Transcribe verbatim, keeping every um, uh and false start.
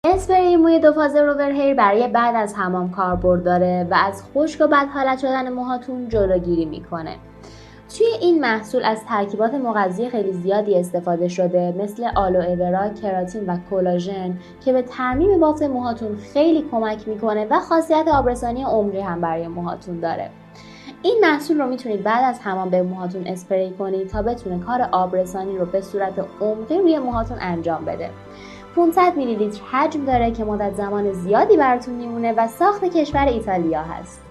اسپری موی دو فاز روور هیر برای بعد از حمام کاربرد داره و از خشک و بد حالت شدن موهاتون جلوگیری میکنه. توی این محصول از ترکیبات مغذی خیلی زیادی استفاده شده مثل آلوئورا، کراتین و کلاژن که به ترمیم بافت موهاتون خیلی کمک میکنه و خاصیت آبرسانی عمقی هم برای موهاتون داره. این محصول رو میتونید بعد از حمام به موهاتون اسپری کنید تا بتونه کار آبرسانی رو به صورت عمقی روی موهاتون انجام بده. پانصد میلی لیتر حجم داره که مدت زمان زیادی براتون میمونه و ساخت کشور ایتالیا هست.